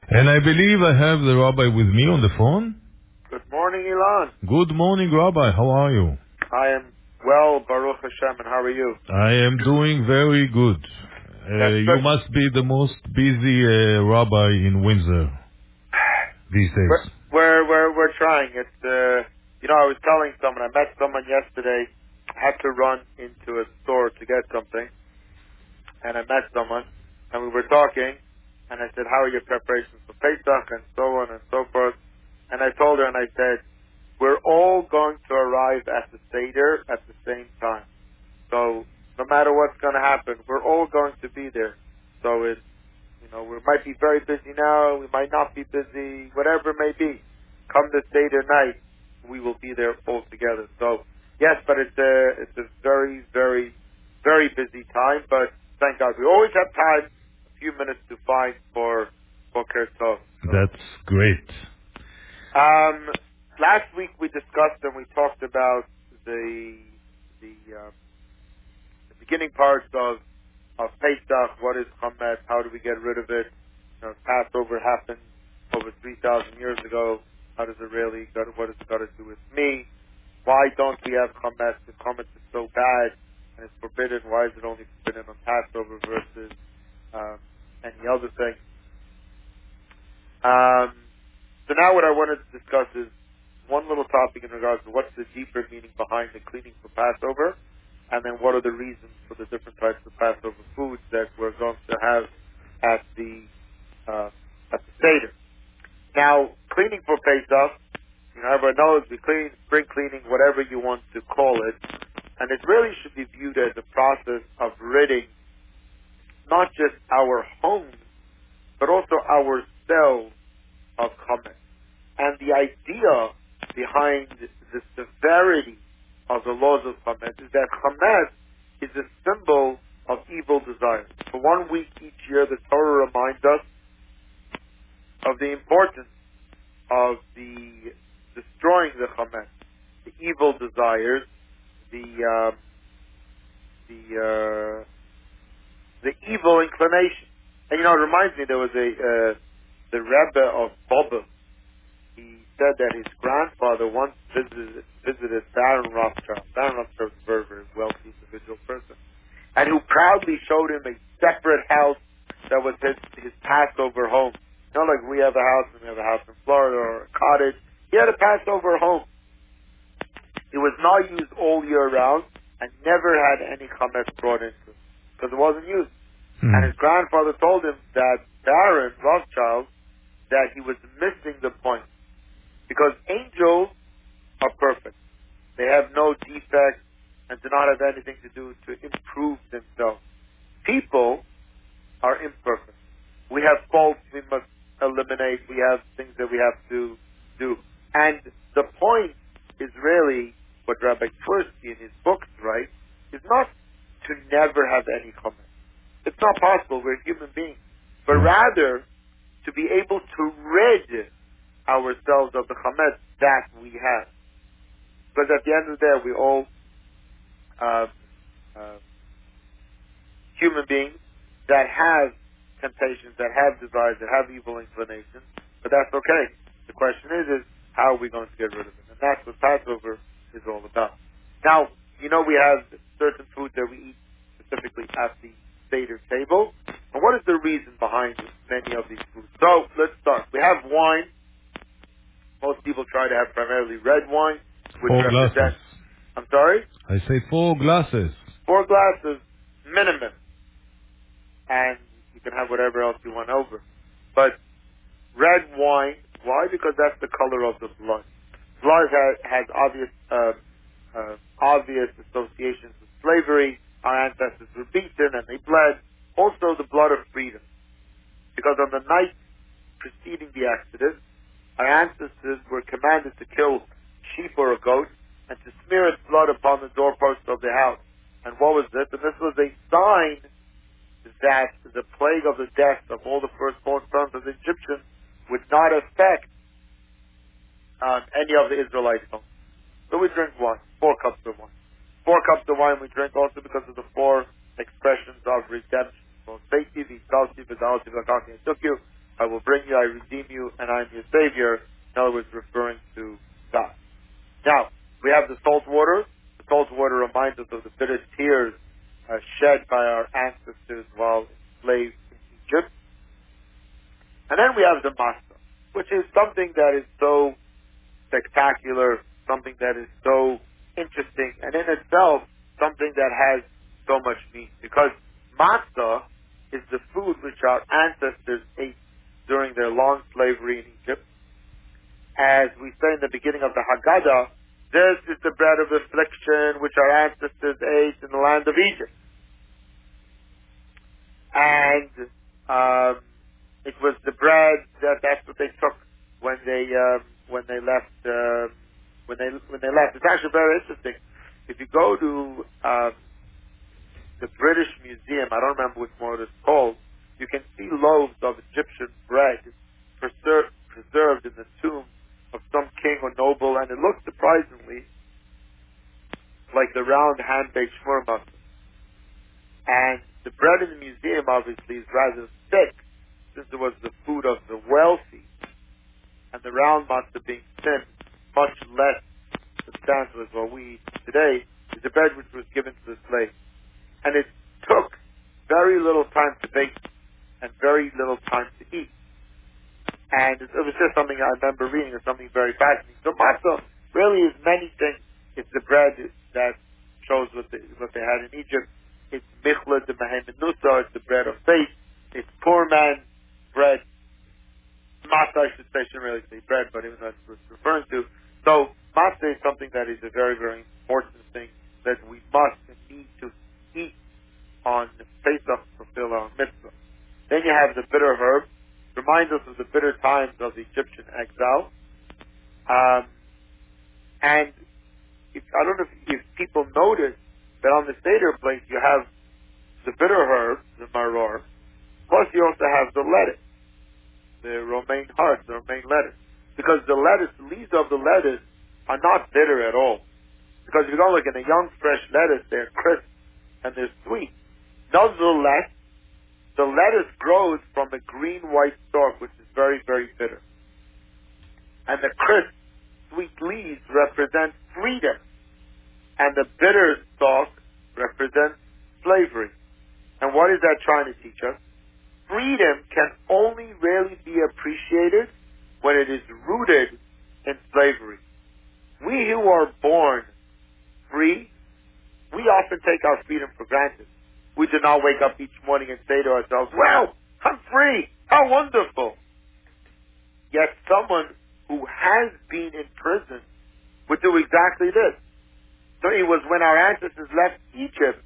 And I believe I have the rabbi with me on the phone. Good morning, Ilan. Good morning, rabbi. How are you? I am well, Baruch Hashem, and how are you? I am doing very good. That's You good. must be the most busy rabbi in Windsor these days. We're trying. I was telling someone, I met someone yesterday, I had to run into a store to get something, and I met someone, and we were talking, and I said, how are your preparations for Pesach, and so on and so forth, and I told her, and I said, we're all going to arrive at the Seder at the same time. So no matter what's going to happen, we're all going to be there. So we might be very busy now, we might not be busy, whatever it may be. Come the Seder night, we will be there all together. So yes, but it's a very, very, very busy time. But thank God, we always have time, a few minutes to find for Boker Tov. So That's great. last week we discussed and we talked about the beginning parts of Pesach. What is Chametz? How do we get rid of it? Passover happened over 3,000 years ago. How does it really what has it got to do with me? Why don't we have Chametz? If Chametz is so bad and it's forbidden, why is it only forbidden on Passover versus any other thing? So now what I wanted to discuss is one little topic in regards to what's the deeper meaning behind the cleaning for Passover, and then what are the reasons for the different types of Passover foods that we're going to have at the Seder. Now, cleaning for Pesach, everyone knows we clean, spring cleaning, whatever you want to call it, and it really should be viewed as a process of ridding not just our homes, but also ourselves of chametz. And the idea behind the severity of the laws of chametz is that chametz is a symbol of evil desires. For 1 week each year, the Torah reminds us of the importance of the destroying the chametz, the evil desires, the evil inclination. And it reminds me, there was the Rebbe of Boba. He said that his grandfather once visited Baron Rothschild. Baron Rothschild was a very, very wealthy individual person, and who proudly showed him a separate house that was his Passover home. Like we have a house, and we have a house in Florida or a cottage. He had a Passover home. It was not used all year round, and never had any chametz brought into it because it wasn't used. And his grandfather told him that Baron Rothschild, that he was missing the point. Because angels are perfect. They have no defects and do not have anything to do to improve themselves. People are imperfect. We have faults we must eliminate. We have things that we have to do. And the point is really what Rabbi Tversky in his books writes, is not to never have any comment. It's not possible. We're human beings. But rather to be able to rid ourselves of the chametz that we have. Because at the end of the day, we all human beings that have temptations, that have desires, that have evil inclinations, but that's okay. The question is how are we going to get rid of it? And that's what Passover is all about. Now, we have certain foods that we eat specifically at the Seder table. And what is the reason behind many of these foods? So, let's start. We have wine. Most people try to have primarily red wine, which 4 glasses. represents... I'm sorry? I say 4 glasses. 4 glasses minimum. And you can have whatever else you want over. But red wine, why? Because that's the color of the blood. Blood has obvious associations with slavery. Our ancestors were beaten and they bled. Also the blood of freedom. Because on the night preceding the Exodus, our ancestors were commanded to kill sheep or a goat and to smear its blood upon the doorposts of the house. And what was this? And this was a sign that the plague of the death of all the firstborn sons of the Egyptians would not affect any of the Israelites' homes. So we drink wine, 4 cups of wine. 4 cups of wine we drink also because of the 4 expressions of redemption. So safety, vitality, vitality, vitality, and took you. I will bring you, I redeem you, and I am your Savior. In other words, referring to God. Now, we have the salt water. The salt water reminds us of the bitter tears shed by our ancestors while enslaved in Egypt. And then we have the matzah, which is something that is so spectacular, something that is so interesting, and in itself, something that has so much meat. Because matzah is the food which our ancestors ate during their long slavery in Egypt. As we say in the beginning of the Haggadah, this is the bread of affliction which our ancestors ate in the land of Egypt. And it was the bread that's what they took when they left. When they left, it's actually very interesting. If you go to the British Museum, I don't remember which one it's called, you can see loaves of Egyptian bread preserved in the tomb of some king or noble, and it looks surprisingly like the round hand-baked shmurma. And the bread in the museum obviously is rather thick, since it was the food of the wealthy, and the round matzah being thin, much less substantial as what we eat today, is the bread which was given to the slave. And it took very little time to bake and very little time to eat. And it was just something I remember reading, or something very fascinating. So matzah really is many things. It's the bread that shows what they had in Egypt. It's michla de mehemen nusa, it's the bread of faith. It's poor man's bread. Matzah, I should say, shouldn't really say bread, but even that's what it's referring to. So matzah is something that is a very, very important thing that we must and need to eat on Pesach to fulfill our mitzvah. Then you have the bitter herb. Reminds us of the bitter times of the Egyptian exile. And I don't know if people notice that on the Seder plate you have the bitter herb, the maror, plus you also have the lettuce, the romaine heart, the romaine lettuce. Because the leaves of the lettuce are not bitter at all. Because if you go look at a young, fresh lettuce, they're crisp and they're sweet. Nonetheless, the lettuce grows from a green-white stalk, which is very, very bitter. And the crisp, sweet leaves represent freedom. And the bitter stalk represents slavery. And what is that trying to teach us? Freedom can only really be appreciated when it is rooted in slavery. We who are born free, we often take our freedom for granted. We do not wake up each morning and say to ourselves, well, I'm free. How wonderful. Yet someone who has been in prison would do exactly this. So it was when our ancestors left Egypt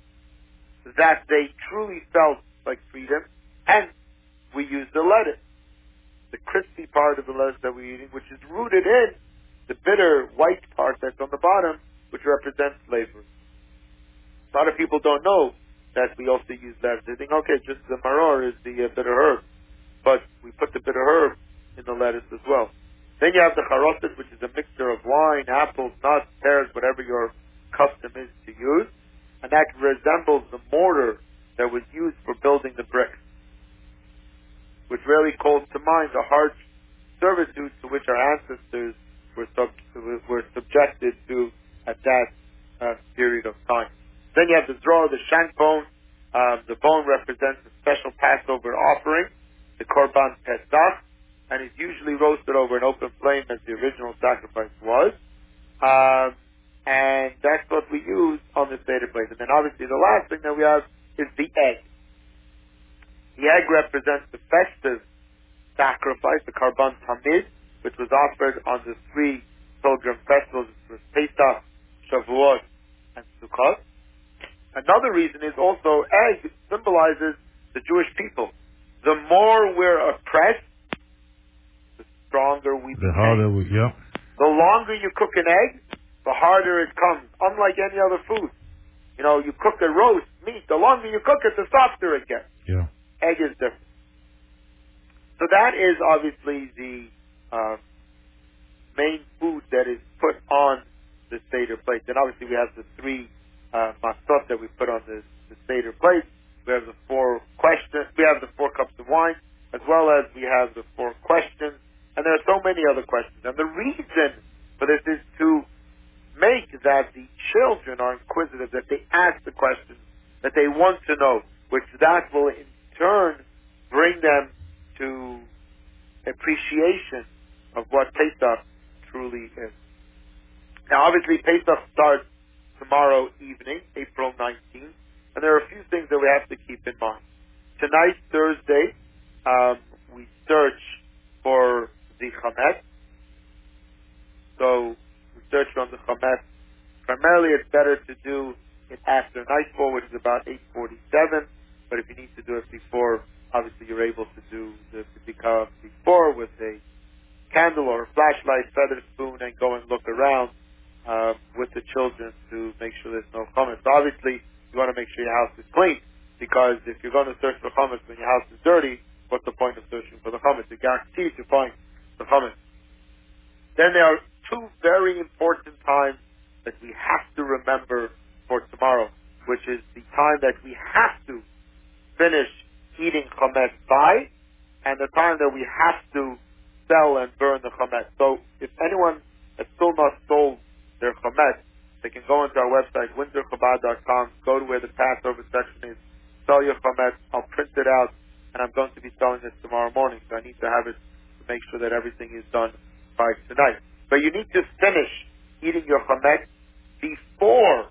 that they truly felt like freedom, and we used the lettuce, the crispy part of the lettuce that we're eating, which is rooted in the bitter white part that's on the bottom, which represents slavery. A lot of people don't know that we also use lettuce. They think, okay, just the maror is the bitter herb, but we put the bitter herb in the lettuce as well. Then you have the charoset, which is a mixture of wine, apples, nuts, pears, whatever your custom is to use, and that resembles the mortar that was used for building the bricks, which really calls to mind the harsh servitude to which our ancestors were subjected to at that period of time. Then you have the draw, the shank bone. The bone represents a special Passover offering, the Korban Pesach, and is usually roasted over an open flame as the original sacrifice was. And that's what we use on the Seder plate. And then obviously the last thing that we have is the egg. The egg represents the festive sacrifice, the Korban Tamid, which was offered on the 3 pilgrim festivals, which was Pesach, Shavuot, and Sukkot. Another reason is also egg symbolizes the Jewish people. The more we're oppressed, the stronger we become. The harder we, yeah. The longer you cook an egg, the harder it comes, unlike any other food. You know, you cook a roast meat, the longer you cook it, the softer it gets. Yeah. Egg is different. So that is obviously the main food that is put on the Seder plate. Then obviously we have the 3 matzot that we put on the Seder plate. We have the 4 questions. We have the 4 cups of wine. as well as we have the 4 questions, and there are so many other questions. And the reason for this is to make that the children are inquisitive, that they ask the questions that they want to know, which that will in turn bring them to appreciation of what Pesach truly is. Now, obviously, Pesach starts tomorrow evening, April 19th, and there are a few things that we have to keep in mind. Tonight, Thursday, we search for the Chametz. So, we search on the Chametz. Primarily, it's better to do it after nightfall, which is about 8:47. But if you need to do it before, obviously you're able to do the Bikah before with a candle or a flashlight, feather spoon, and go and look around with the children to make sure there's no chametz. So obviously, you want to make sure your house is clean, because if you're going to search for chametz when your house is dirty, what's the point of searching for the chametz? You're guaranteed to find the chametz. Then there are 2 very important times that we have to remember for tomorrow, which is the time that we have to finish eating chametz by, and the time that we have to sell and burn the chametz. So if anyone has still not sold their chametz, they can go into our website, windsorchabad.com, go to where the Passover section is, sell your chametz. I'll print it out, and I'm going to be selling it tomorrow morning, so I need to have it to make sure that everything is done by tonight. But you need to finish eating your chametz before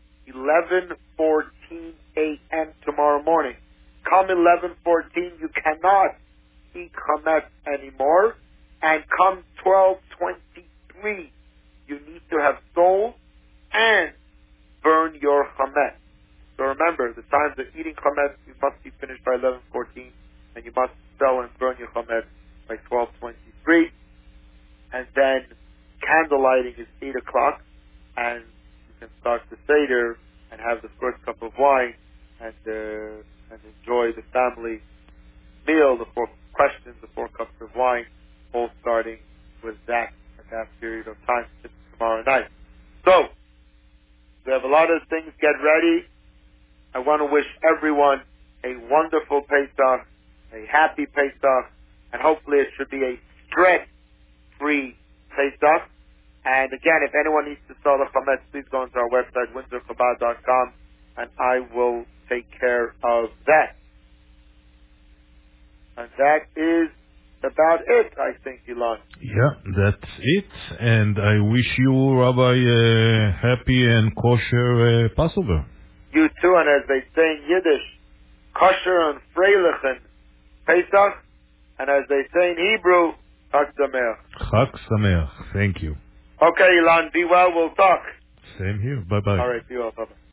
11:14 a.m. tomorrow morning. Come 11:14, you cannot eat chametz anymore, and come 12:23, you need to have sold and burn your chametz. So remember, the times of eating chametz, you must be finished by 11:14, and you must sell and burn your chametz by 12:23, and then candle lighting is 8 o'clock, and you can start the Seder and have the first cup of wine and enjoy the family meal, the 4 questions, the 4 cups of wine, all starting with that at that period of time tomorrow night. So, we have a lot of things. Get ready. I want to wish everyone a wonderful Pesach, a happy Pesach, and hopefully it should be a stress-free Pesach. And again, if anyone needs to sell the chametz, please go into our website, windsorchabad.com, and I will take care of that. And that is about it, I think, Ilan. Yeah, that's it. And I wish you, Rabbi, a happy and kosher Passover. You too, and as they say in Yiddish, kosher and freilichen Pesach, and as they say in Hebrew, Chag Sameach. Chag Sameach. Thank you. Okay, Ilan, be well, we'll talk. Same here. Bye-bye. All right, be well, bye-bye.